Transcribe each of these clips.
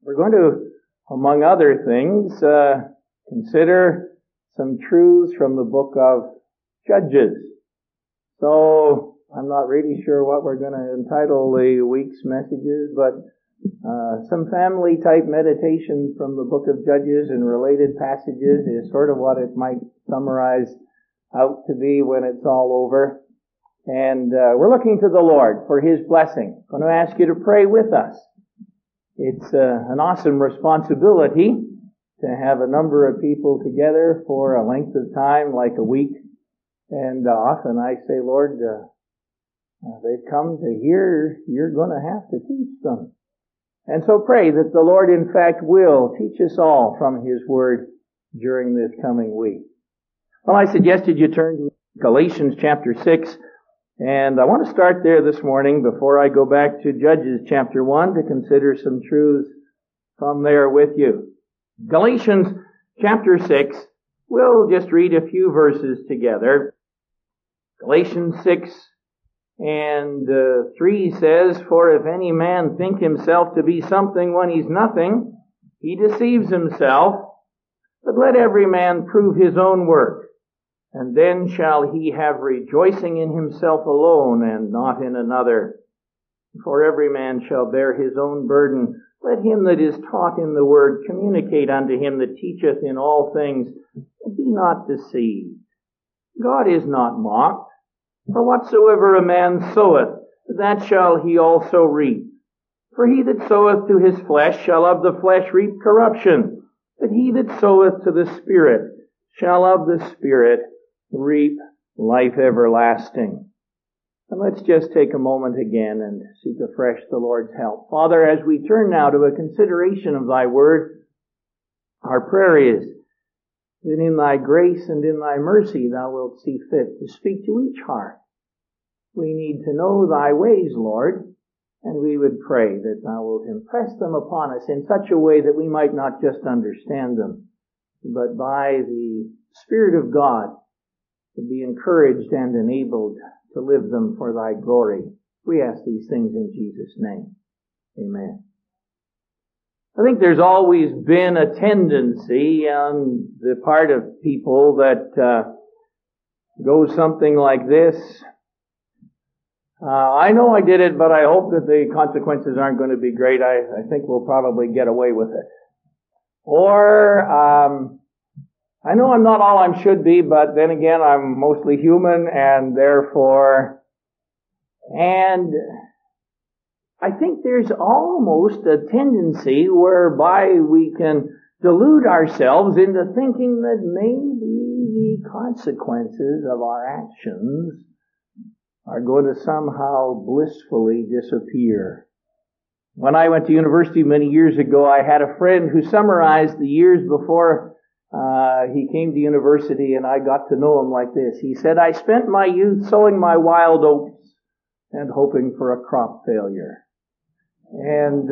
We're going to, among other things, consider some truths from the book of Judges. So, I'm not really sure what we're going to entitle the week's messages, but some family-type meditation from the book of Judges and related passages is sort of what it might summarize out to be when it's all over. And we're looking to the Lord for His blessing. I'm going to ask you to pray with us. It's an awesome responsibility to have a number of people together for a length of time, like a week. And often I say, Lord, they've come to hear, you're going to have to teach them. And so pray that the Lord, in fact, will teach us all from His Word during this coming week. Well, I suggested you turn to Galatians chapter 6, and I want to start there this morning before I go back to Judges chapter 1 to consider some truths from there with you. Galatians chapter 6, we'll just read a few verses together. Galatians 6 and 3 says, "For if any man think himself to be something when he's nothing, he deceives himself. But let every man prove his own work, and then shall he have rejoicing in himself alone and not in another. For every man shall bear his own burden. Let him that is taught in the word communicate unto him that teacheth in all things. Be not deceived. God is not mocked. For whatsoever a man soweth, that shall he also reap. For he that soweth to his flesh shall of the flesh reap corruption. But he that soweth to the Spirit shall of the Spirit reap life everlasting." And let's just take a moment again and seek afresh the Lord's help. Father, as we turn now to a consideration of Thy Word, our prayer is that in Thy grace and in Thy mercy Thou wilt see fit to speak to each heart. We need to know Thy ways, Lord, and we would pray that Thou wilt impress them upon us in such a way that we might not just understand them, but by the Spirit of God to be encouraged and enabled to live them for Thy glory. We ask these things in Jesus' name. Amen. I think there's always been a tendency on the part of people that goes something like this. I know I did it, but I hope that the consequences aren't going to be great. I think we'll probably get away with it. Or, I know I'm not all I should be, but then again, I'm mostly human, and therefore, and I think there's almost a tendency whereby we can delude ourselves into thinking that maybe the consequences of our actions are going to somehow blissfully disappear. When I went to university many years ago, I had a friend who summarized the years before he came to university, and I got to know him like this. He said, "I spent my youth sowing my wild oats and hoping for a crop failure." And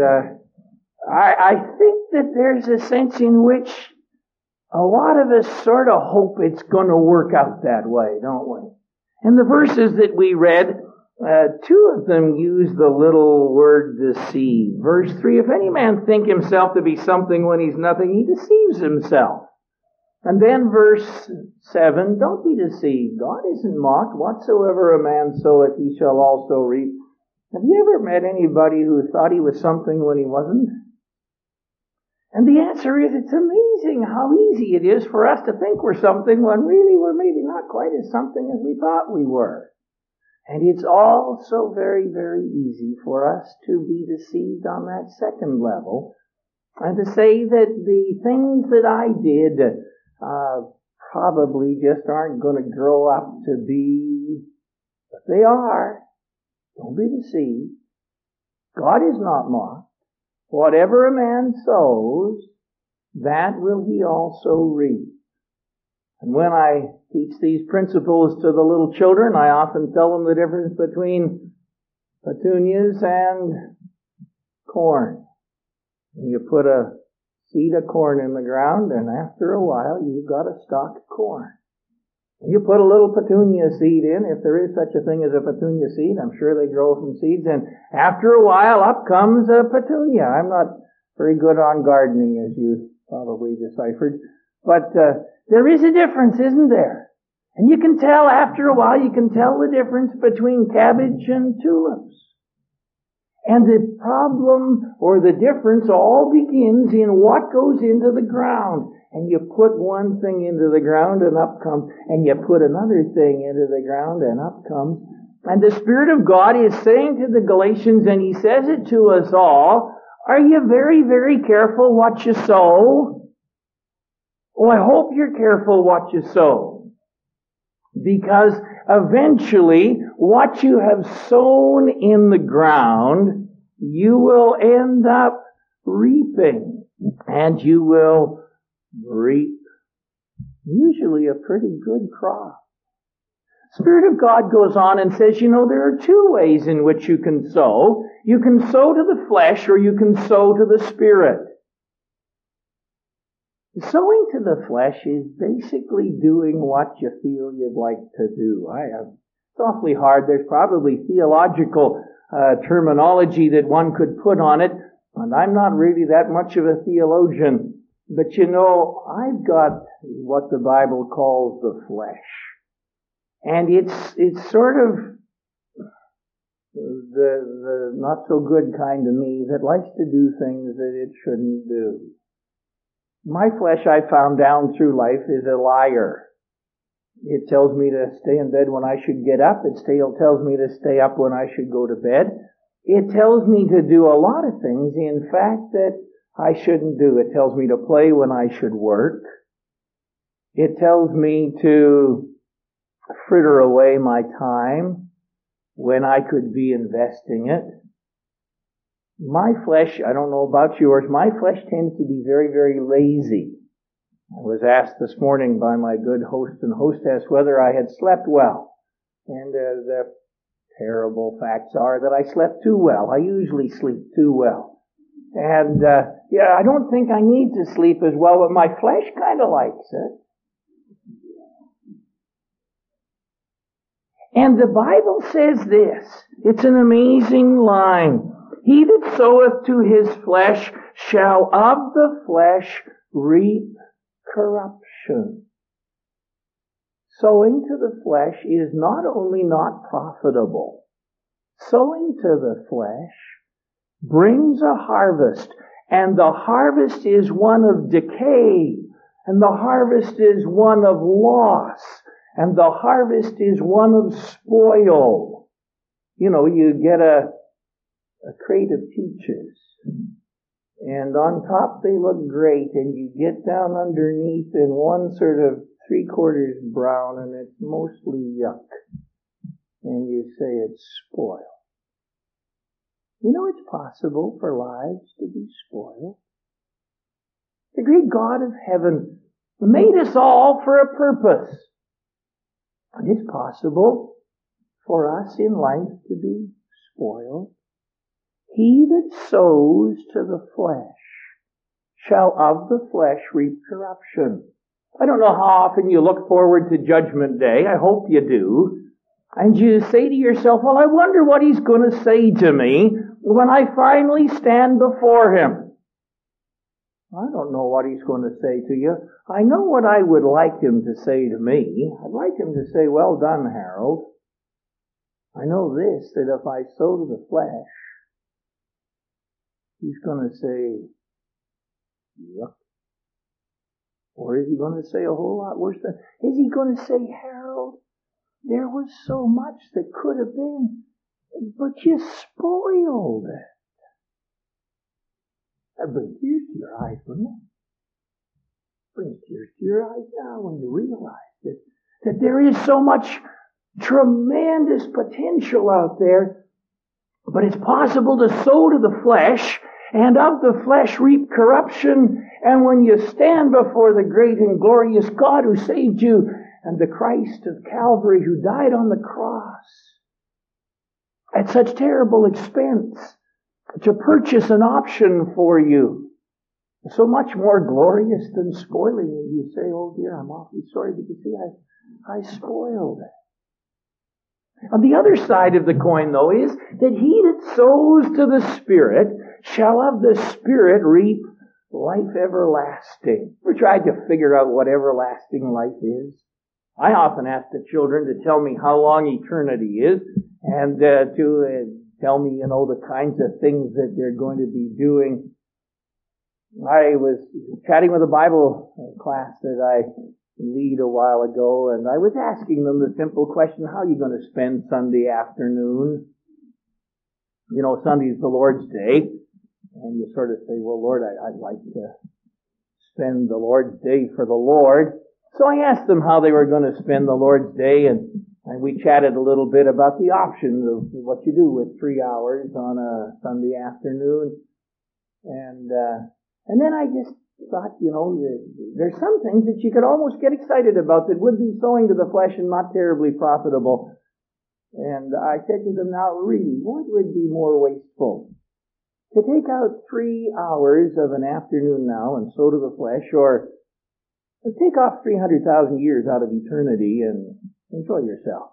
I think that there's a sense in which a lot of us sort of hope it's going to work out that way, don't we? And the verses that we read, two of them use the little word deceive. Verse 3, "If any man think himself to be something when he's nothing, he deceives himself." And then verse 7, "Don't be deceived. God isn't mocked. Whatsoever a man soweth, he shall also reap." Have you ever met anybody who thought he was something when he wasn't? And the answer is, it's amazing how easy it is for us to think we're something when really we're maybe not quite as something as we thought we were. And it's also very, very easy for us to be deceived on that second level and to say that the things that I did probably just aren't going to grow up to be, but they are. Don't be deceived. God is not mocked. Whatever a man sows, that will he also reap. And when I teach these principles to the little children, I often tell them the difference between petunias and corn. You put a seed of corn in the ground, and after a while, you've got a stalk of corn. You put a little petunia seed in, if there is such a thing as a petunia seed, I'm sure they grow from seeds, and after a while, up comes a petunia. I'm not very good on gardening, as you probably deciphered. But there is a difference, isn't there? And you can tell after a while, you can tell the difference between cabbage and tulips. And the problem or the difference all begins in what goes into the ground. And you put one thing into the ground and up comes, and you put another thing into the ground and up comes. And the Spirit of God is saying to the Galatians, and He says it to us all, are you very, very careful what you sow? Oh, I hope you're careful what you sow. Because eventually, what you have sown in the ground, you will end up reaping. And you will reap usually a pretty good crop. Spirit of God goes on and says, there are two ways in which you can sow. You can sow to the flesh or you can sow to the Spirit. Sowing to the flesh is basically doing what you feel you'd like to do. It's awfully hard. There's probably theological terminology that one could put on it, and I'm not really that much of a theologian. But I've got what the Bible calls the flesh. And it's sort of the not so good kind of me that likes to do things that it shouldn't do. My flesh, I found down through life, is a liar. It tells me to stay in bed when I should get up. It tells me to stay up when I should go to bed. It tells me to do a lot of things, in fact, that I shouldn't do. It tells me to play when I should work. It tells me to fritter away my time when I could be investing it. My flesh, I don't know about yours, my flesh tends to be very, very lazy. I was asked this morning by my good host and hostess whether I had slept well. And the terrible facts are that I slept too well. I usually sleep too well. And I don't think I need to sleep as well, but my flesh kind of likes it. And the Bible says this. It's an amazing line. He that soweth to his flesh shall of the flesh reap corruption. Sowing to the flesh is not only not profitable. Sowing to the flesh brings a harvest. And the harvest is one of decay. And the harvest is one of loss. And the harvest is one of spoil. You get a crate of peaches. And on top they look great. And you get down underneath and one sort of 3/4 brown and it's mostly yuck. And you say it's spoiled. It's possible for lives to be spoiled. The great God of heaven made us all for a purpose. And it's possible for us in life to be spoiled. He that sows to the flesh shall of the flesh reap corruption. I don't know how often you look forward to Judgment Day. I hope you do. And you say to yourself, well, I wonder what He's going to say to me when I finally stand before Him. I don't know what He's going to say to you. I know what I would like Him to say to me. I'd like Him to say, well done, Harold. I know this, that if I sow to the flesh, He's going to say, yuck. Or is He going to say a whole lot worse than, is He going to say, Harold, there was so much that could have been, but you spoiled it. That brings tears to your eyes, wouldn't it? Brings tears to your eyes now when you realize that there is so much tremendous potential out there, but it's possible to sow to the flesh, and of the flesh reap corruption, and when you stand before the great and glorious God who saved you, and the Christ of Calvary who died on the cross, at such terrible expense, to purchase an option for you, so much more glorious than spoiling it. You say, oh dear, I'm awfully sorry, but you see, I spoiled it. On the other side of the coin, though, is that he that sows to the Spirit shall of the Spirit reap life everlasting. We tried to figure out what everlasting life is. I often ask the children to tell me how long eternity is, and to tell me, the kinds of things that they're going to be doing. I was chatting with a Bible class that I lead a while ago, and I was asking them the simple question, how are you going to spend Sunday afternoon? Sunday's the Lord's Day, and you sort of say, well, Lord, I'd like to spend the Lord's Day for the Lord. So I asked them how they were going to spend the Lord's Day, and we chatted a little bit about the options of what you do with 3 hours on a Sunday afternoon. And then I just thought, there's some things that you could almost get excited about that would be sowing to the flesh and not terribly profitable. And I said to them, now really, what would be more wasteful? To take out 3 hours of an afternoon now and sow to the flesh, or take off 300,000 years out of eternity and enjoy yourself.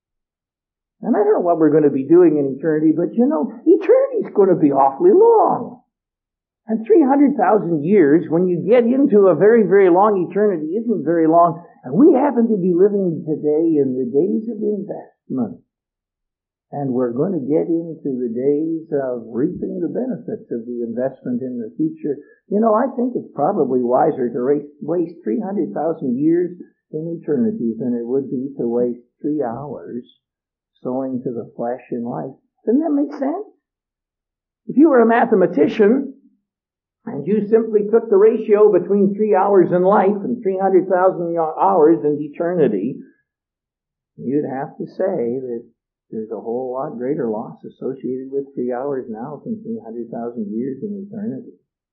And I don't know what we're going to be doing in eternity, but eternity's going to be awfully long. And 300,000 years, when you get into a very, very long eternity, isn't very long. And we happen to be living today in the days of investment. And we're going to get into the days of reaping the benefits of the investment in the future. I think it's probably wiser to waste 300,000 years in eternity than it would be to waste 3 hours sowing to the flesh in life. Doesn't that make sense? If you were a mathematician, and you simply took the ratio between 3 hours in life and 300,000 hours in eternity, you'd have to say that there's a whole lot greater loss associated with 3 hours now than 300,000 years in eternity.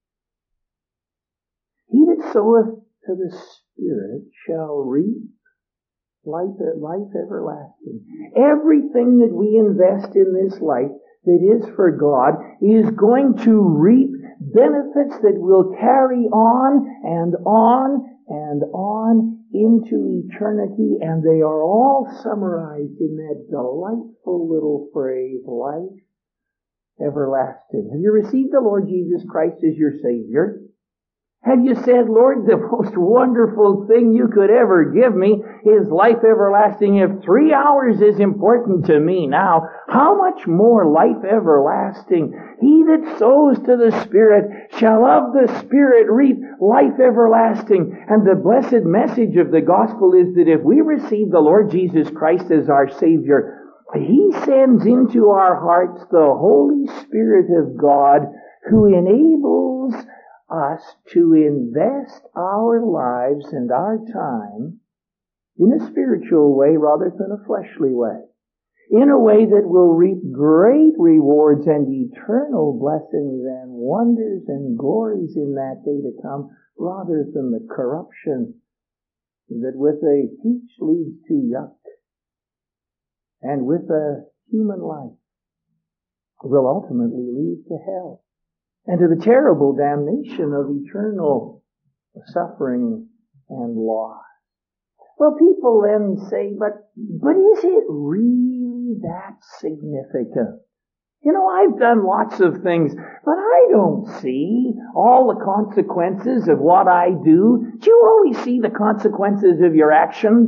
He that soweth to the Spirit shall reap life everlasting. Everything that we invest in this life that is for God is going to reap benefits that will carry on and on and on into eternity, and they are all summarized in that delightful little phrase, life everlasting. Have you received the Lord Jesus Christ as your Savior? Have you said, Lord, the most wonderful thing you could ever give me is life everlasting? If 3 hours is important to me now, how much more life everlasting? He that sows to the Spirit shall of the Spirit reap life everlasting. And the blessed message of the gospel is that if we receive the Lord Jesus Christ as our Savior, He sends into our hearts the Holy Spirit of God, who enables us to invest our lives and our time in a spiritual way rather than a fleshly way, in a way that will reap great rewards and eternal blessings and wonders and glories in that day to come, rather than the corruption that with a peach leads to yuck, and with a human life will ultimately lead to hell, and to the terrible damnation of eternal suffering and loss. Well, people then say, but is it really that significant? I've done lots of things, but I don't see all the consequences of what I do. Do you always see the consequences of your actions?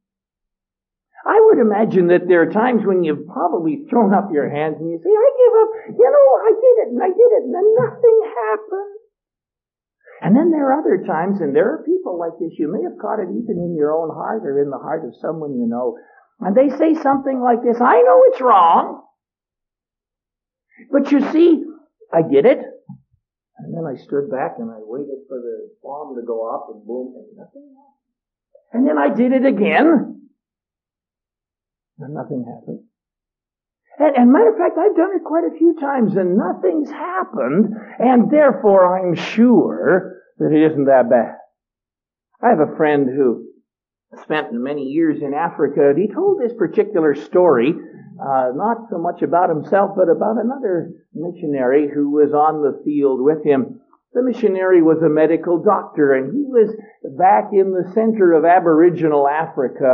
I would imagine that there are times when you've probably thrown up your hands and you say, I give up, I did it, and nothing happened. And then there are other times, and there are people like this, you may have caught it even in your own heart or in the heart of someone you know, and they say something like this, I know it's wrong, but you see, I did it, and then I stood back and I waited for the bomb to go off and boom, and nothing happened. And then I did it again, and nothing happened. And matter of fact, I've done it quite a few times and nothing's happened, and therefore I'm sure that it isn't that bad. I have a friend who spent many years in Africa, and he told this particular story, not so much about himself, but about another missionary who was on the field with him. The missionary was a medical doctor, and he was back in the center of Aboriginal Africa.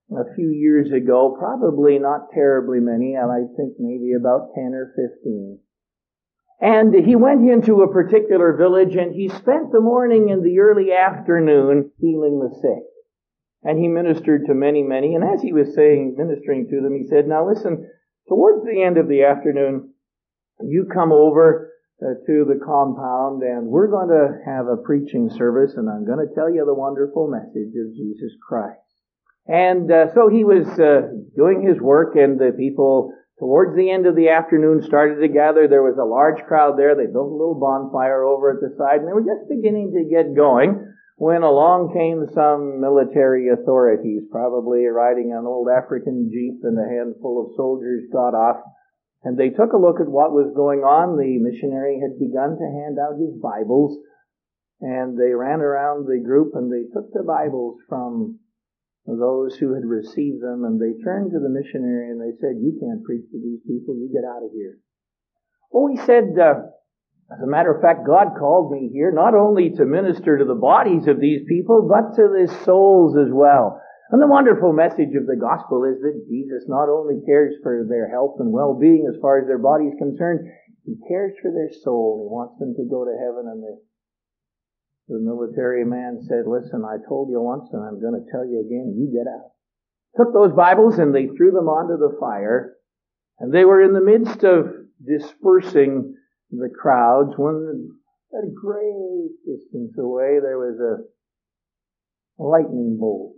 a few years ago, probably not terribly many, I think maybe about 10 or 15. And he went into a particular village and he spent the morning and the early afternoon healing the sick. And he ministered to many, many. And as he was ministering to them, he said, now listen, towards the end of the afternoon, you come over to the compound and we're going to have a preaching service and I'm going to tell you the wonderful message of Jesus Christ. And so he was doing his work and the people towards the end of the afternoon started to gather. There was a large crowd there. They built a little bonfire over at the side and they were just beginning to get going when along came some military authorities, probably riding an old African jeep, and a handful of soldiers got off. And they took a look at what was going on. The missionary had begun to hand out his Bibles, and they ran around the group and they took the Bibles from those who had received them, and they turned to the missionary and they said, you can't preach to these people, you get out of here. Oh, he said, as a matter of fact, God called me here not only to minister to the bodies of these people, but to their souls as well. And the wonderful message of the gospel is that Jesus not only cares for their health and well-being as far as their body is concerned, He cares for their soul. He wants them to go to heaven. And the military man said, listen, I told you once and I'm going to tell you again, you get out. Took those Bibles and they threw them onto the fire. And they were in the midst of dispersing the crowds when at a great distance away there was a lightning bolt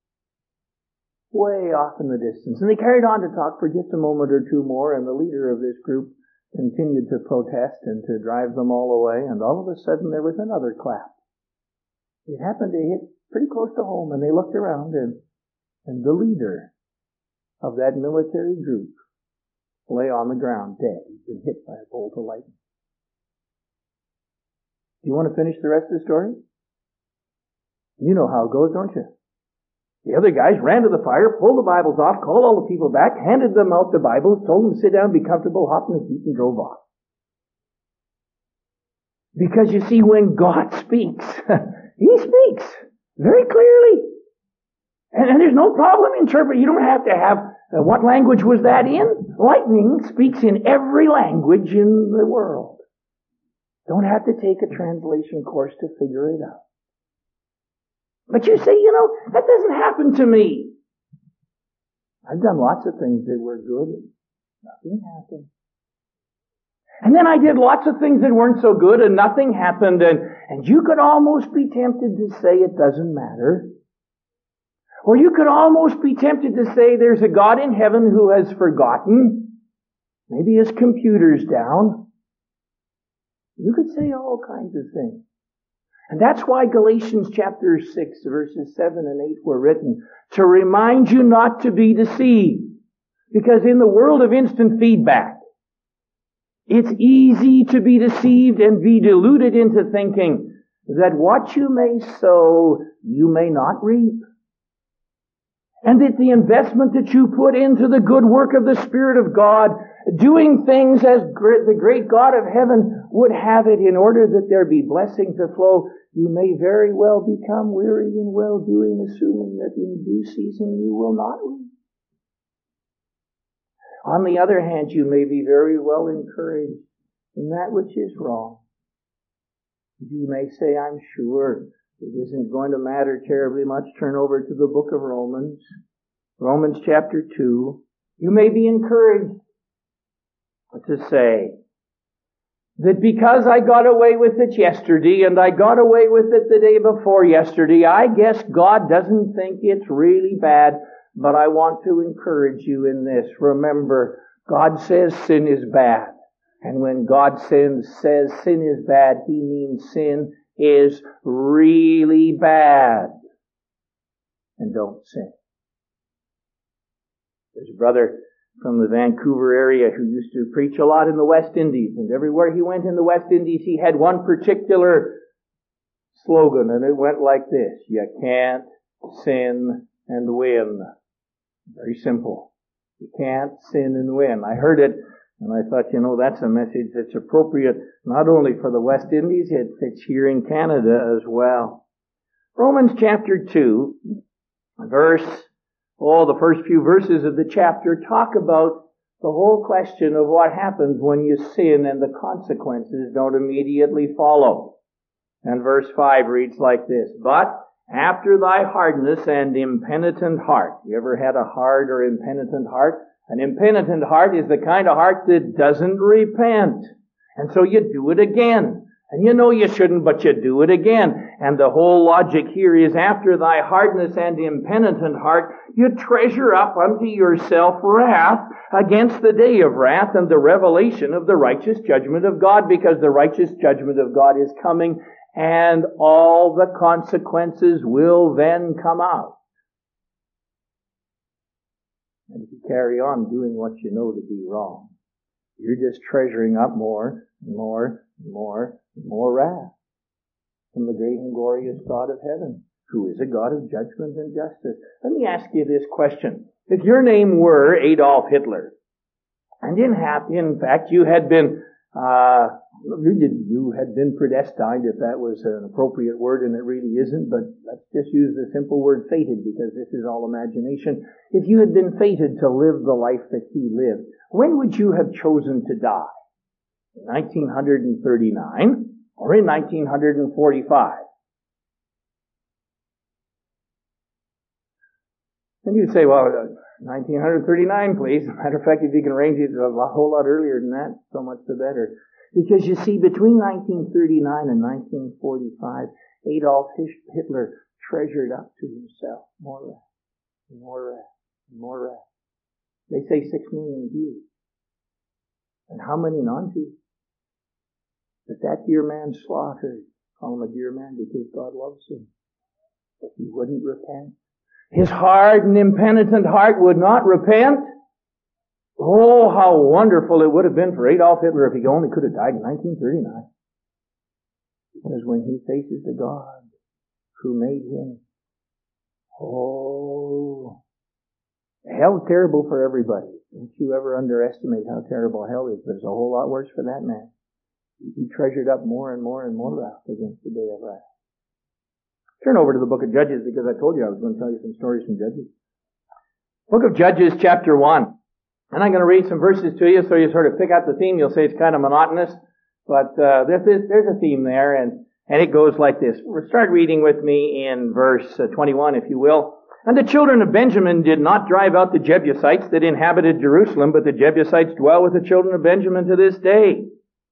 way off in the distance. And they carried on to talk for just a moment or two more, and the leader of this group continued to protest and to drive them all away, and all of a sudden there was another clap. It happened to hit pretty close to home, and they looked around, and the leader of that military group lay on the ground dead. He'd been hit by a bolt of lightning. Do you want to finish the rest of the story? You know how it goes, don't you? The other guys ran to the fire, pulled the Bibles off, called all the people back, handed them out the Bibles, told them to sit down, be comfortable, hopped in the seat, and drove off. Because you see, when God speaks, He speaks very clearly. And there's no problem interpreting. You don't have to have, what language was that in? Lightning speaks in every language in the world. Don't have to take a translation course to figure it out. But you say, that doesn't happen to me. I've done lots of things that were good and nothing happened. And then I did lots of things that weren't so good and nothing happened, and you could almost be tempted to say it doesn't matter. Or you could almost be tempted to say there's a God in heaven who has forgotten. Maybe his computer's down. You could say all kinds of things. And that's why Galatians chapter 6, verses 7 and 8 were written, to remind you not to be deceived. Because in the world of instant feedback, it's easy to be deceived and be deluded into thinking that what you may sow, you may not reap. And that the investment that you put into the good work of the Spirit of God, doing things as the great God of heaven would have it in order that there be blessing to flow, you may very well become weary in well-doing, assuming that in due season you will not reap. On the other hand, you may be very well encouraged in that which is wrong. You may say, I'm sure it isn't going to matter terribly much. Turn over to the book of Romans. Romans chapter 2. You may be encouraged to say that because I got away with it yesterday and I got away with it the day before yesterday, I guess God doesn't think it's really bad. But I want to encourage you in this. Remember, God says sin is bad. And when God says sin is bad, He means sin is really bad. And don't sin. There's a brother from the Vancouver area who used to preach a lot in the West Indies. And everywhere he went in the West Indies, he had one particular slogan. And it went like this: you can't sin and win. Very simple. You can't sin and win. I heard it and I thought, that's a message that's appropriate not only for the West Indies, it fits here in Canada as well. Romans chapter 2, verse the first few verses of the chapter talk about the whole question of what happens when you sin and the consequences don't immediately follow. And verse 5 reads like this, "But after thy hardness and impenitent heart." You ever had a hard or impenitent heart? An impenitent heart is the kind of heart that doesn't repent. And so you do it again. And you know you shouldn't, but you do it again. And the whole logic here is, after thy hardness and impenitent heart, you treasure up unto yourself wrath against the day of wrath and the revelation of the righteous judgment of God, because the righteous judgment of God is coming, and all the consequences will then come out. And if you carry on doing what you know to be wrong, you're just treasuring up more and more and more and more wrath from the great and glorious God of heaven, who is a God of judgment and justice. Let me ask you this question. If your name were Adolf Hitler, and in fact you had been predestined, if that was an appropriate word, and it really isn't, but let's just use the simple word fated, because this is all imagination. If you had been fated to live the life that he lived, when would you have chosen to die? In 1939 or in 1945? And you'd say, well, 1939, please. Matter of fact, if you can arrange it a whole lot earlier than that, so much the better. Because you see, between 1939 and 1945, Adolf Hitler treasured up to himself more wrath, and more wrath, and more wrath. They say 6 million Jews. And how many non-Jews? But that dear man slaughtered. Call him a dear man because God loves him. But he wouldn't repent. His hard and impenitent heart would not repent. Oh, how wonderful it would have been for Adolf Hitler if he only could have died in 1939. Because when he faces the God who made him, hell's terrible for everybody. Don't you ever underestimate how terrible hell is, but it's a whole lot worse for that man. He treasured up more and more and more wrath against the day of wrath. Turn over to the book of Judges, because I told you I was going to tell you some stories from Judges. Book of Judges, chapter 1. And I'm going to read some verses to you so you sort of pick out the theme. You'll say it's kind of monotonous, but there's a theme there, and it goes like this. Start reading with me in verse 21, if you will. "And the children of Benjamin did not drive out the Jebusites that inhabited Jerusalem, but the Jebusites dwell with the children of Benjamin to this day."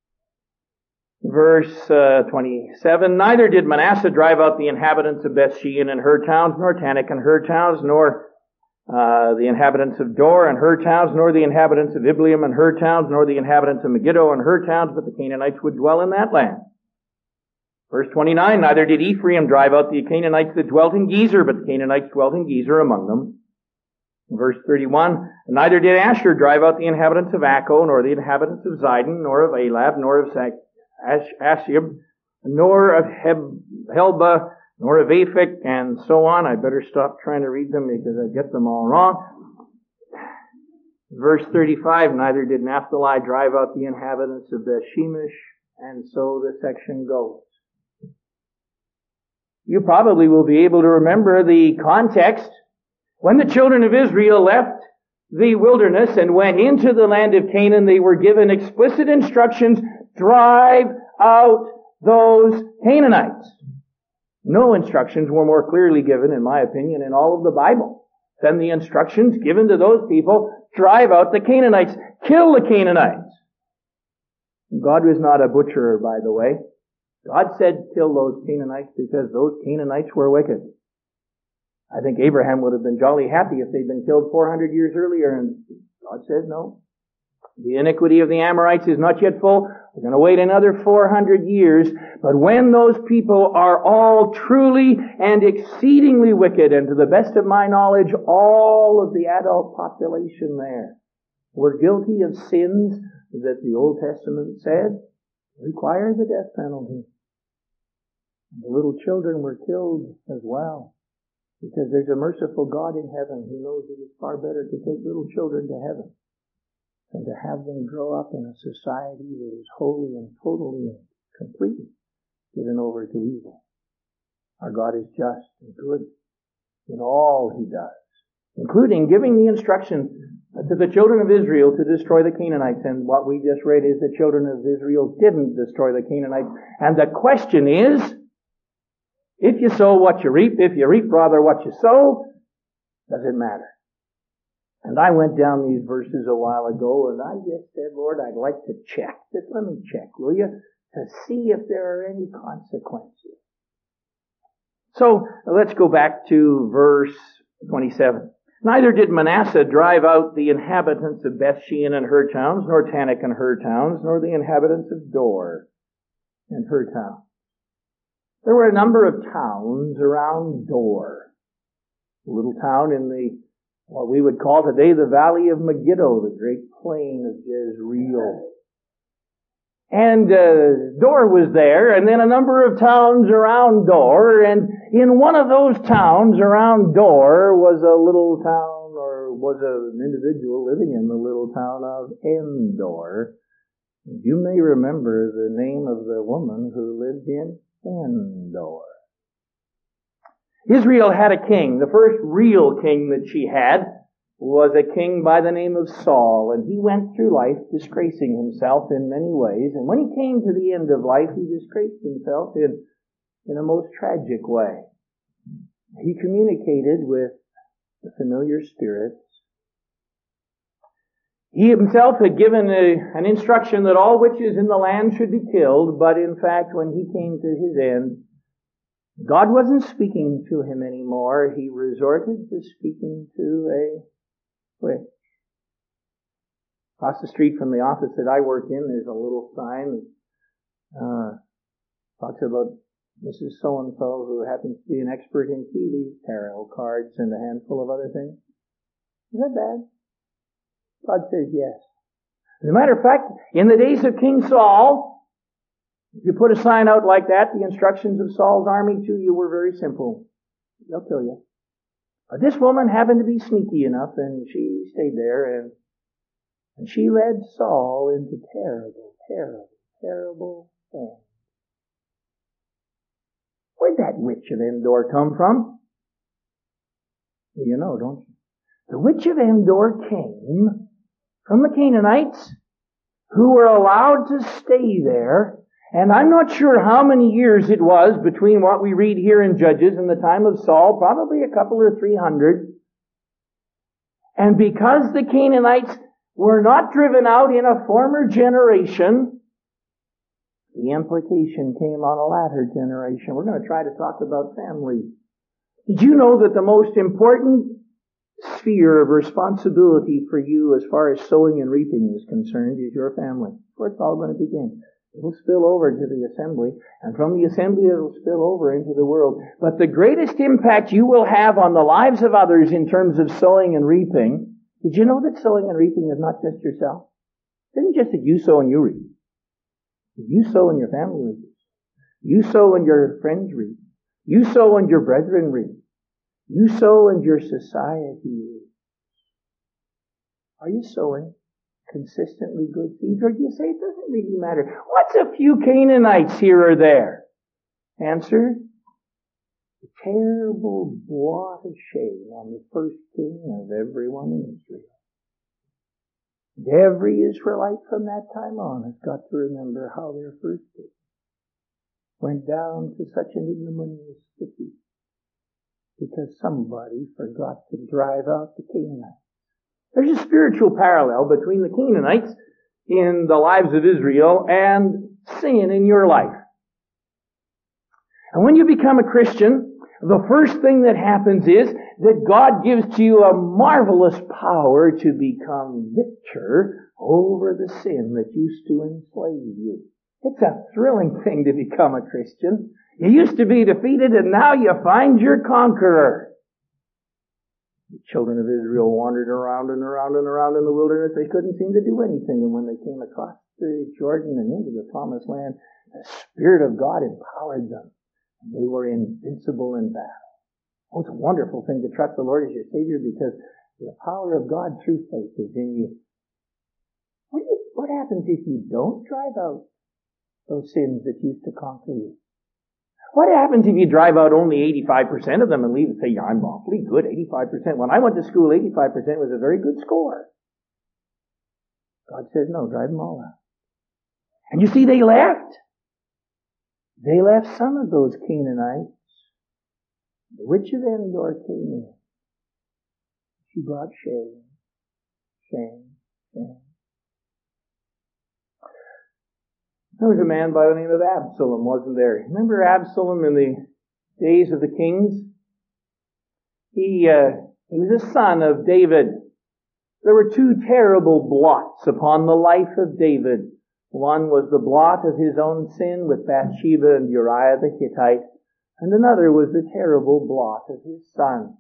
Verse 27, "Neither did Manasseh drive out the inhabitants of Bethshean and her towns, nor Tanakh and her towns, nor the inhabitants of Dor and her towns, nor the inhabitants of Ibleam and her towns, nor the inhabitants of Megiddo and her towns, but the Canaanites would dwell in that land." Verse 29, "Neither did Ephraim drive out the Canaanites that dwelt in Gezer, but the Canaanites dwelt in Gezer among them." Verse 31, "Neither did Asher drive out the inhabitants of Akko, nor the inhabitants of Zidon, nor of Elab, nor of Ashib, nor of Helba, nor of Aphek," and so on. I better stop trying to read them because I get them all wrong. Verse 35, "Neither did Naphtali drive out the inhabitants of Beth-Shemesh," and so the section goes. You probably will be able to remember the context. When the children of Israel left the wilderness and went into the land of Canaan, they were given explicit instructions: drive out those Canaanites. No instructions were more clearly given, in my opinion, in all of the Bible than the instructions given to those people: drive out the Canaanites, kill the Canaanites. God was not a butcherer, by the way. God said kill those Canaanites because those Canaanites were wicked. I think Abraham would have been jolly happy if they'd been killed 400 years earlier, and God said no. The iniquity of the Amorites is not yet full. We're going to wait another 400 years. But when those people are all truly and exceedingly wicked, and to the best of my knowledge, all of the adult population there were guilty of sins that the Old Testament said require the death penalty. And the little children were killed as well, because there's a merciful God in heaven who knows it is far better to take little children to heaven than to have them grow up in a society that is wholly and totally and completely given over to evil. Our God is just and good in all He does. including giving the instructions to the children of Israel to destroy the Canaanites. And what we just read is the children of Israel didn't destroy the Canaanites. And the question is, if you sow what you reap, if you reap rather what you sow, does it matter? And I went down these verses a while ago, and I just said, Lord, I'd like to check. Just let me check, will you? To see if there are any consequences. So, let's go back to verse 27. Neither did Manasseh drive out the inhabitants of Bethshean and her towns, nor Tanakh and her towns, nor the inhabitants of Dor and her towns. There were a number of towns around Dor, a little town in what we would call today the Valley of Megiddo, the great plain of Jezreel. And Dor was there, and then a number of towns around Dor, and in one of those towns around Dor was a little town, or was an individual living in the little town of Endor. You may remember the name of the woman who lived in Endor. Israel had a king. The first real king that she had was a king by the name of Saul, and he went through life disgracing himself in many ways. And when he came to the end of life, he disgraced himself in a most tragic way. He communicated with the familiar spirits. He himself had given an instruction that all witches in the land should be killed, but in fact, when he came to his end, God wasn't speaking to him anymore. He resorted to speaking to a witch. Across the street from the office that I work in, there's a little sign that talks about Mrs. So-and-so, who happens to be an expert in TV, tarot cards, and a handful of other things. Is that bad? God says yes. As a matter of fact, in the days of King Saul, if you put a sign out like that, the instructions of Saul's army to you were very simple. They'll kill you. But this woman happened to be sneaky enough, and she stayed there, and she led Saul into terrible, terrible, terrible things. Where'd that witch of Endor come from? Well, you know, don't you? The witch of Endor came from the Canaanites, who were allowed to stay there. And I'm not sure how many years it was between what we read here in Judges and the time of Saul, probably a couple or 300. And because the Canaanites were not driven out in a former generation, the implication came on a latter generation. We're going to try to talk about families. Did you know that the most important sphere of responsibility for you as far as sowing and reaping is concerned is your family? That's where it's all going to begin. It'll spill over to the assembly, and from the assembly it'll spill over into the world. But the greatest impact you will have on the lives of others in terms of sowing and reaping, did you know that sowing and reaping is not just yourself? It isn't just that you sow and you reap. You sow and your family reaps. You sow and your friends reap. You sow and your brethren reap. You sow and your society reaps. Are you sowing consistently good seeds? Or do you say it doesn't really matter? What's a few Canaanites here or there? Answer, the terrible blot of shame on the first king of everyone in Israel. And every Israelite from that time on has got to remember how their first king went down to such an ignominious defeat because somebody forgot to drive out the Canaanites. There's a spiritual parallel between the Canaanites in the lives of Israel and sin in your life. And when you become a Christian, the first thing that happens is that God gives to you a marvelous power to become victor over the sin that used to enslave you. It's a thrilling thing to become a Christian. You used to be defeated, and now you find your conqueror. The children of Israel wandered around and around and around in the wilderness. They couldn't seem to do anything. And when they came across the Jordan and into the promised land, the Spirit of God empowered them. And they were invincible in battle. Oh, it's a wonderful thing to trust the Lord as your Savior because the power of God through faith is in you. What happens if you don't drive out those sins that used to conquer you? What happens if you drive out only 85% of them and leave and say, yeah, I'm awfully good, 85%. When I went to school, 85% was a very good score. God says, no, drive them all out. And you see, they left. They left some of those Canaanites. The witch of Endor came in. She brought shame, shame, shame. There was a man by the name of Absalom, wasn't there? Remember Absalom in the days of the kings? He was a son of David. There were two terrible blots upon the life of David. One was the blot of his own sin with Bathsheba and Uriah the Hittite, and another was the terrible blot of his son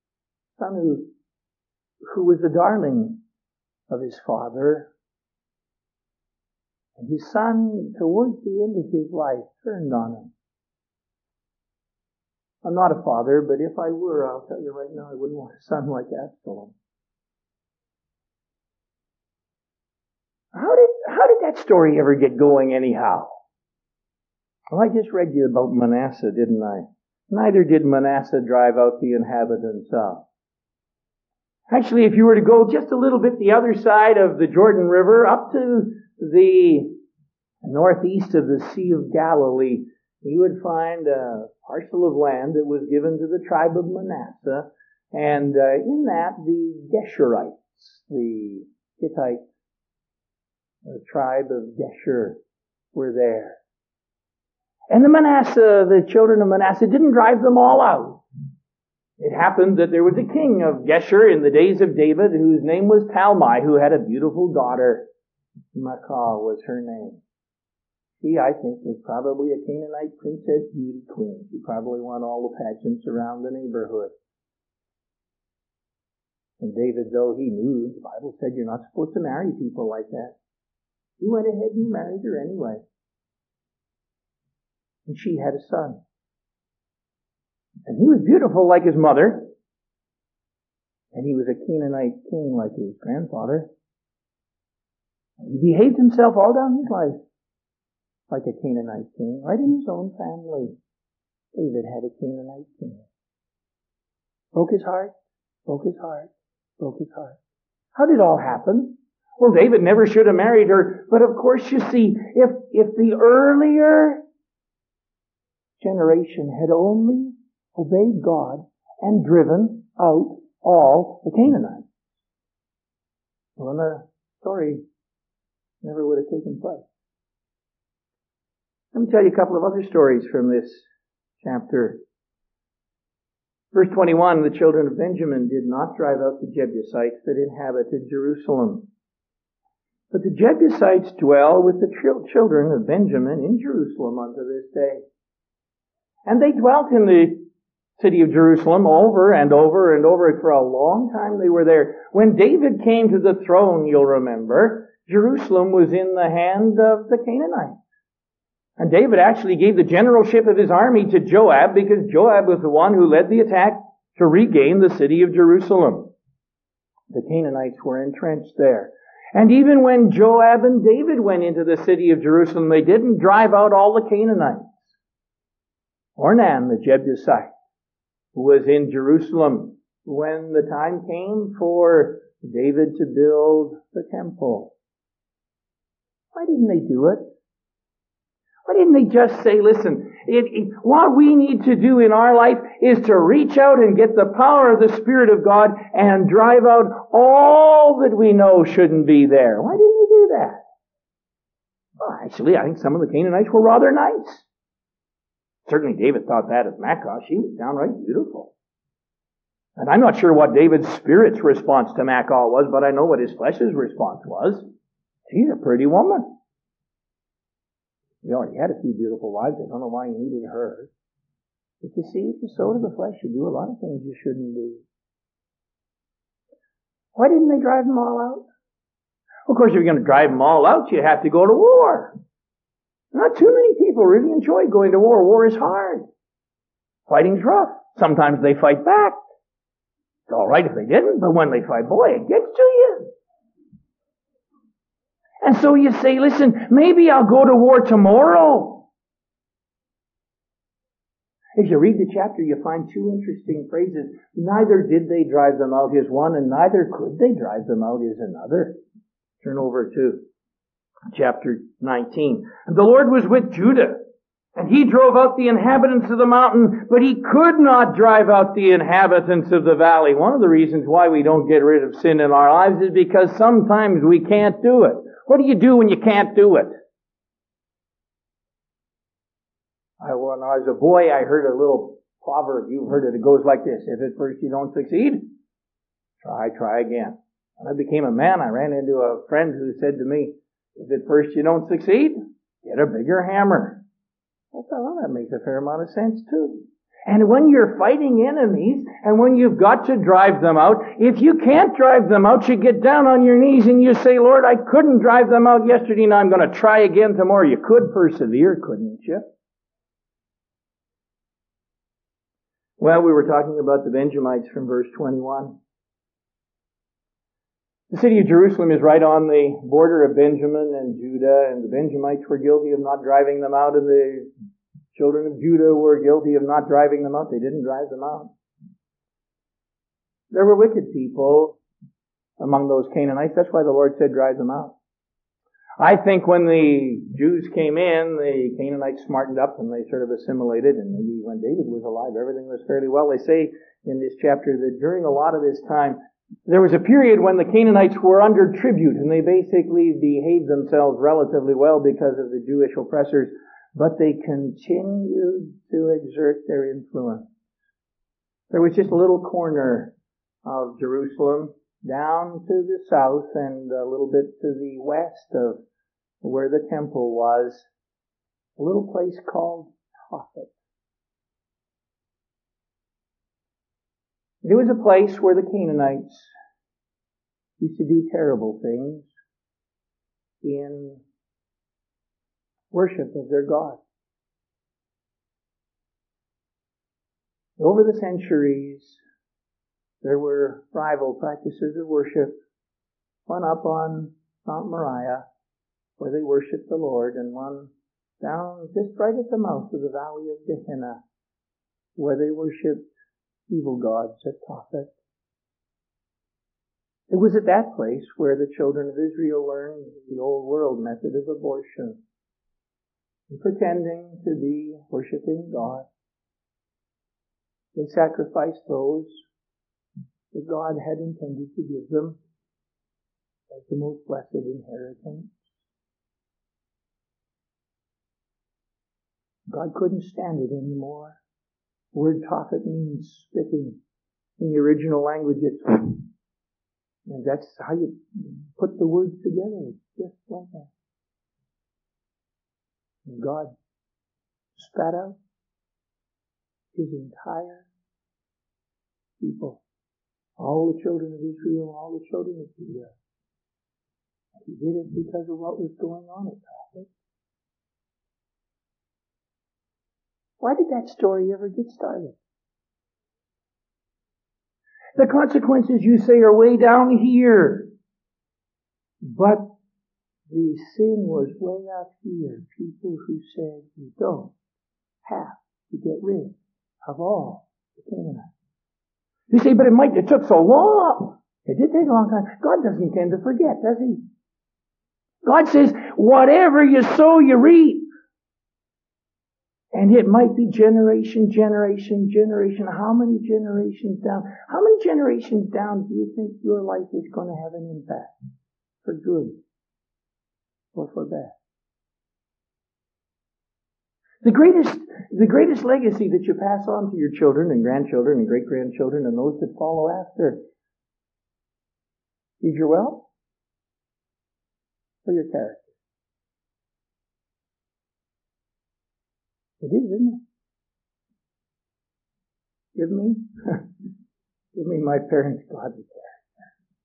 who was the darling of his father. And his son, towards the end of his life, turned on him. I'm not a father, but if I were, I'll tell you right now, I wouldn't want a son like Absalom. How did that story ever get going anyhow? Well, I just read you about Manasseh, didn't I? Neither did Manasseh drive out the inhabitants out. Actually, if you were to go just a little bit the other side of the Jordan River, up to the northeast of the Sea of Galilee, you would find a parcel of land that was given to the tribe of Manasseh, and in that the Geshurites, the Hittite tribe of Geshur, were there. And the children of Manasseh didn't drive them all out. It happened that there was a king of Geshur in the days of David whose name was Talmai, who had a beautiful daughter. Maacah was her name. She, I think, was probably a Canaanite princess beauty queen. She probably won all the pageants around the neighborhood. And David, though he knew, the Bible said you're not supposed to marry people like that. He went ahead and married her anyway. And she had a son. And he was beautiful like his mother. And he was a Canaanite king like his grandfather. And he behaved himself all down his life like a Canaanite king, right in his own family. David had a Canaanite king. Broke his heart, broke his heart, broke his heart. How did it all happen? Well, David never should have married her, but of course you see, if the earlier generation had only obeyed God and driven out all the Canaanites, well, then the story never would have taken place. Let me tell you a couple of other stories from this chapter. Verse 21, the children of Benjamin did not drive out the Jebusites that inhabited Jerusalem. But the Jebusites dwell with the children of Benjamin in Jerusalem unto this day. And they dwelt in the city of Jerusalem over and over and over. For a long time they were there. When David came to the throne, you'll remember, Jerusalem was in the hand of the Canaanites. And David actually gave the generalship of his army to Joab because Joab was the one who led the attack to regain the city of Jerusalem. The Canaanites were entrenched there. And even when Joab and David went into the city of Jerusalem, they didn't drive out all the Canaanites. Ornan, the Jebusite, who was in Jerusalem when the time came for David to build the temple. Why didn't they do it? Why didn't they just say, listen, what we need to do in our life is to reach out and get the power of the Spirit of God and drive out all that we know shouldn't be there? Why didn't they do that? Well, actually, I think some of the Canaanites were rather nice. Certainly David thought that of Maacah. She was downright beautiful. And I'm not sure what David's spirit's response to Maacah was, but I know what his flesh's response was. She's a pretty woman. He already had a few beautiful wives. I don't know why he needed her. But you see, if you sow to the flesh, you do a lot of things you shouldn't do. Why didn't they drive them all out? Of course, if you're going to drive them all out, you have to go to war. Not too many people really enjoy going to war. War is hard. Fighting's rough. Sometimes they fight back. It's all right if they didn't, but when they fight, boy, it gets to you. And so you say, listen, maybe I'll go to war tomorrow. As you read the chapter, you find two interesting phrases. Neither did they drive them out is one, and neither could they drive them out is another. Turn over to chapter 19. And the Lord was with Judah, and he drove out the inhabitants of the mountain, but he could not drive out the inhabitants of the valley. One of the reasons why we don't get rid of sin in our lives is because sometimes we can't do it. What do you do when you can't do it? When I was a boy, I heard a little proverb. You've heard it. It goes like this. If at first you don't succeed, try again. When I became a man, I ran into a friend who said to me, if at first you don't succeed, get a bigger hammer. I thought, well, that makes a fair amount of sense too. And when you're fighting enemies, and when you've got to drive them out, if you can't drive them out, you get down on your knees and you say, Lord, I couldn't drive them out yesterday, now I'm going to try again tomorrow. You could persevere, couldn't you? Well, we were talking about the Benjamites from verse 21. The city of Jerusalem is right on the border of Benjamin and Judah, and the Benjamites were guilty of not driving them out, and the children of Judah were guilty of not driving them out. They didn't drive them out. There were wicked people among those Canaanites. That's why the Lord said, drive them out. I think when the Jews came in, the Canaanites smartened up and they sort of assimilated, and maybe when David was alive, everything was fairly well. They say in this chapter that during a lot of this time, there was a period when the Canaanites were under tribute, and they basically behaved themselves relatively well because of the Jewish oppressors, but they continued to exert their influence. There was just a little corner of Jerusalem down to the south and a little bit to the west of where the temple was, a little place called Tophet. It was a place where the Canaanites used to do terrible things in worship of their God. Over the centuries, there were rival practices of worship. One up on Mount Moriah, where they worshiped the Lord, and one down just right at the mouth of the valley of Gehenna, where they worshiped evil gods at Tophet. It was at that place where the children of Israel learned the old world method of abortion, and pretending to be worshiping God. They sacrificed those that God had intended to give them as the most blessed inheritance. God couldn't stand it anymore. The word Tophet means spitting. In the original language, and that's how you put the words together. It's just like that. And God spat out his entire people. All the children of Israel, all the children of Judah. He did it because of what was going on at Tophet. Why did that story ever get started? The consequences, you say, are way down here. But the sin was way up here. People who said, you don't have to get rid of all the Canaanites. You say, but it took so long. It did take a long time. God doesn't tend to forget, does he? God says, whatever you sow, you reap. And it might be generation. How many generations down? How many generations down do you think your life is going to have an impact? For good or for bad? The greatest legacy that you pass on to your children and grandchildren and great-grandchildren and those that follow after is your wealth or your character? It is, isn't it? Give me my parents' godly character.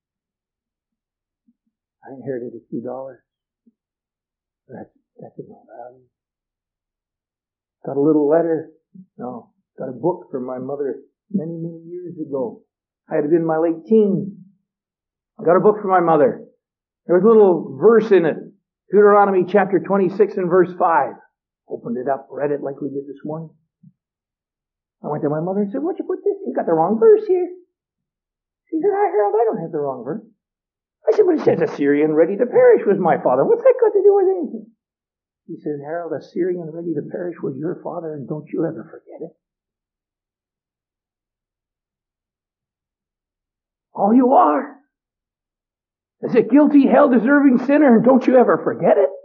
I inherited a few dollars. That's of no value. Got a little letter. No. Got a book from my mother many years ago. I had been in my late teens. I got a book from my mother. There was a little verse in it. Deuteronomy chapter 26 and verse 5. Opened it up, read it like we did this morning. I went to my mother and said, what'd you put this? You got the wrong verse here. She said, Harold, I don't have the wrong verse. I said, but it says a Syrian ready to perish was my father. What's that got to do with anything? He said, Harold, a Syrian ready to perish was your father, and don't you ever forget it. All you are is a guilty, hell-deserving sinner, and don't you ever forget it.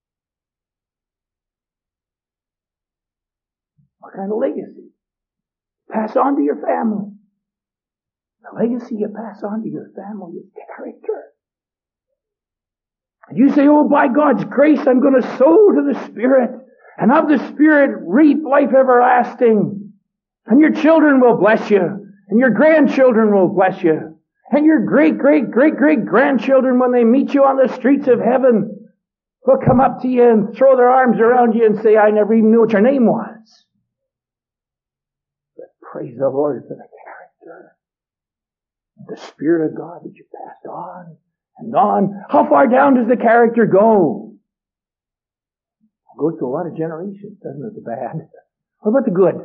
What kind of legacy? Pass on to your family. The legacy you pass on to your family is character. And you say, oh, by God's grace, I'm going to sow to the Spirit, and of the Spirit reap life everlasting. And your children will bless you, and your grandchildren will bless you, and your great-great-great-great-grandchildren, when they meet you on the streets of heaven, will come up to you and throw their arms around you and say, I never even knew what your name was. But praise the Lord for the character, the Spirit of God that you passed on and on. How far down does the character go? It goes to a lot of generations, doesn't it, the bad? What about the good?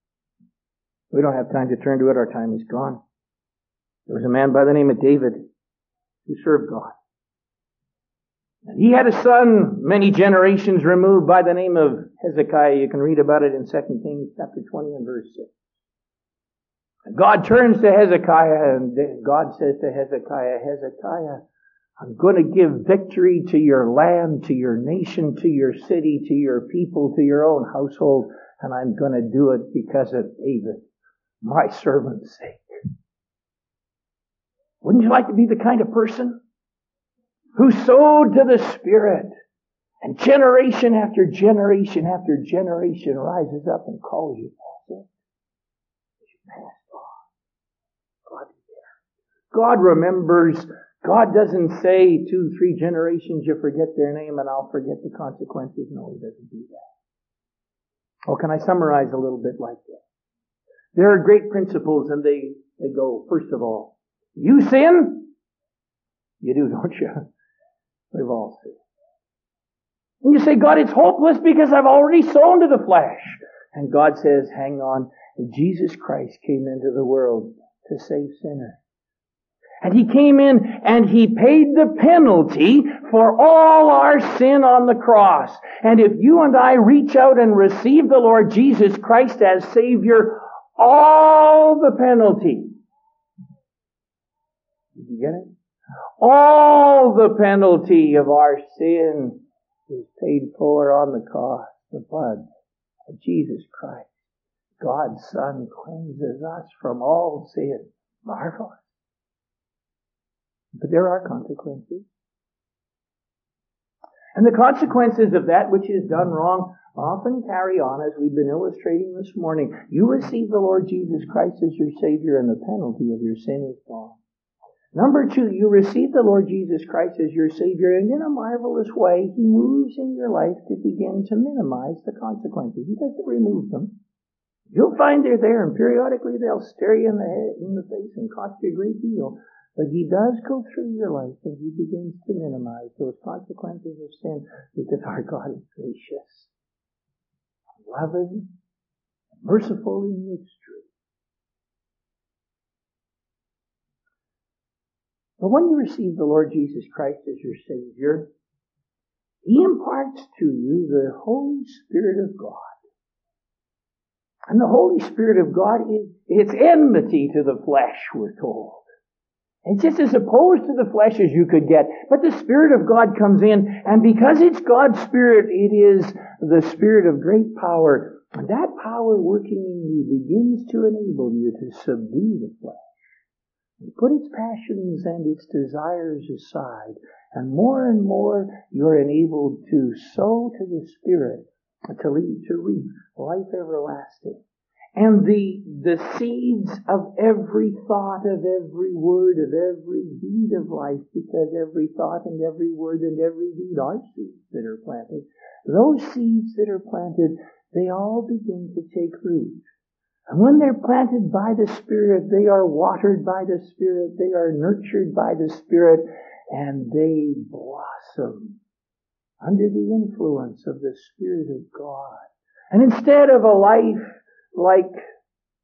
We don't have time to turn to it. Our time is gone. There was a man by the name of David who served God. And he had a son many generations removed by the name of Hezekiah. You can read about it in 2 Kings chapter 20 and verse 6. And God turns to Hezekiah and God says to Hezekiah, Hezekiah, I'm going to give victory to your land, to your nation, to your city, to your people, to your own household, and I'm going to do it because of David, my servant's sake. Wouldn't you like to be the kind of person who sowed to the Spirit and generation after generation after generation rises up and calls you pastor? You passed on. God is there. God remembers. God doesn't say 2-3 generations you forget their name and I'll forget the consequences. No, He doesn't do that. Oh, can I summarize a little bit like this? There are great principles and they go, first of all, you sin? You do, don't you? We've all sinned. And you say, God, it's hopeless because I've already sown to the flesh. And God says, hang on, Jesus Christ came into the world to save sinners. And He came in and He paid the penalty for all our sin on the cross. And if you and I reach out and receive the Lord Jesus Christ as Savior, all the penalty. Did you get it? All the penalty of our sin is paid for on the cross. The blood of Jesus Christ, God's Son, cleanses us from all sin. Marvelous. But there are consequences. And the consequences of that which is done wrong often carry on, as we've been illustrating this morning. You receive the Lord Jesus Christ as your Savior and the penalty of your sin is gone. Number 2, you receive the Lord Jesus Christ as your Savior, and in a marvelous way, He moves in your life to begin to minimize the consequences. He doesn't remove them. You'll find they're there, and periodically they'll stare you in the face and cost you a great deal. But He does go through your life, and He begins to minimize those consequences of sin, because our God is gracious, loving, merciful in the extreme. But when you receive the Lord Jesus Christ as your Savior, He imparts to you the Holy Spirit of God. And the Holy Spirit of God it's enmity to the flesh, we're told. It's just as opposed to the flesh as you could get. But the Spirit of God comes in, and because it's God's Spirit, it is the Spirit of great power. And that power working in you begins to enable you to subdue the flesh. Put its passions and its desires aside, and more you're enabled to sow to the Spirit, to reap life everlasting. And the seeds of every thought, of every word, of every deed of life, because every thought and every word and every deed are seeds that are planted. Those seeds that are planted, they all begin to take root. And when they're planted by the Spirit, they are watered by the Spirit, they are nurtured by the Spirit, and they blossom under the influence of the Spirit of God. And instead of a life like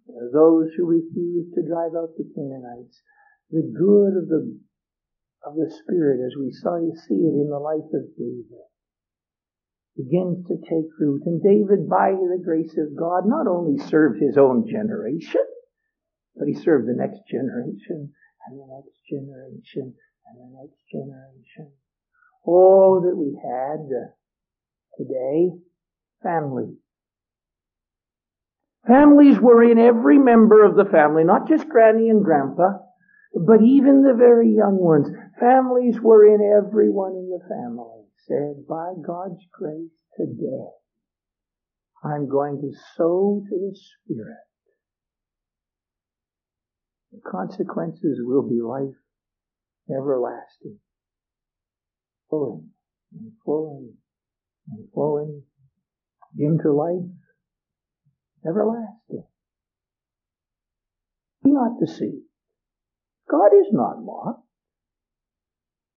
those who refused to drive out the Canaanites. The good of the Spirit, as we see it in the life of David, begins to take root. And David, by the grace of God, not only served his own generation, but he served the next generation, and the next generation, and the next generation. Oh, that we had today family. Families were in every member of the family, not just Granny and Grandpa, but even the very young ones. Families were in everyone in the family. Said, by God's grace today, I'm going to sow to the Spirit. The consequences will be life everlasting. Flowing and flowing and flowing into life everlasting. Be not deceived. God is not mocked.